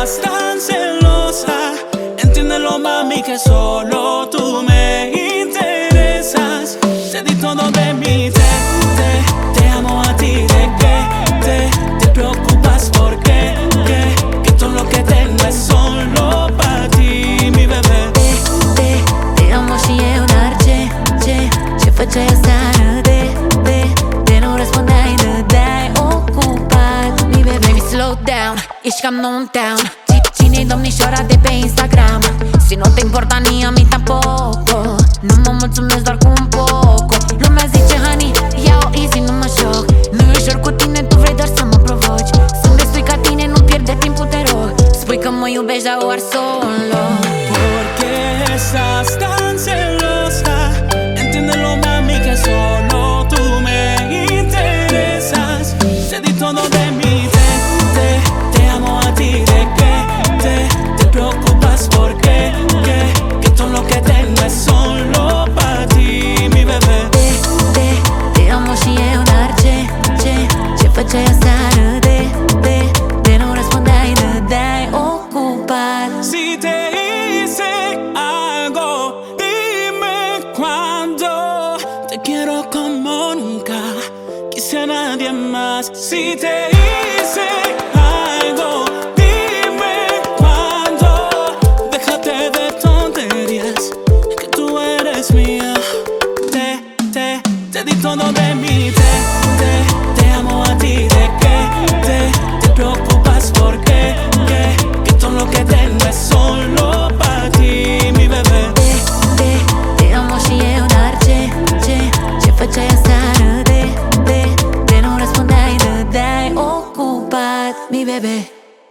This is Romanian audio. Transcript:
tan celosa. Entiéndelo, mami, que solo tú me interesas. Te di todo de mí, te amo a ti. ¿De qué te preocupas? ¿Por qué? Que todo lo que tengo es solo para ti, mi bebé. Te amo și eu, dar ce făceai aseară? De nu răspundeai, dădeai ocupat. Mi bebe, baby, slow down, ești cam nou în town. Cine-i domnișoara de pe Instagram? Si no te importa ni a mí tampoco. Nu mă mulțumesc doar cu un poco. Lumea zice, honey, ia-o easy, nu mă joc. Nu e ușor cu tine, tu vrei doar să mă provoci. Sunt destui ca tine, nu pierde timpul, te rog. Spui că mă iubești, dar o ars solo. Porque estás tan celosa. Entiéndelo, mami, que solo tú me interesas. Te di todo de mí, te amo a ti. ¿De qué te preocupas? ¿Por qué? Que todo lo que tengo es solo para ti, mi bebé. Te amo și eu, dar ce făceai aseară? De nu răspundeai, dădeai ocupat. Si te hice algo, dime cuándo. Te quiero como nunca quise a nadie más. Si te hice algo, dime cuándo. Déjate de tonterías, que tú eres mía. Te di todo de mí, te amo a ti. ¿De qué te preocupas? ¿Por qué? Que todo lo que tengo es solo para ti, mi bebé. Te amo și eu, dar ce făceai aseară? De nu răspundeai, dădeai ocupat. Mi bebe.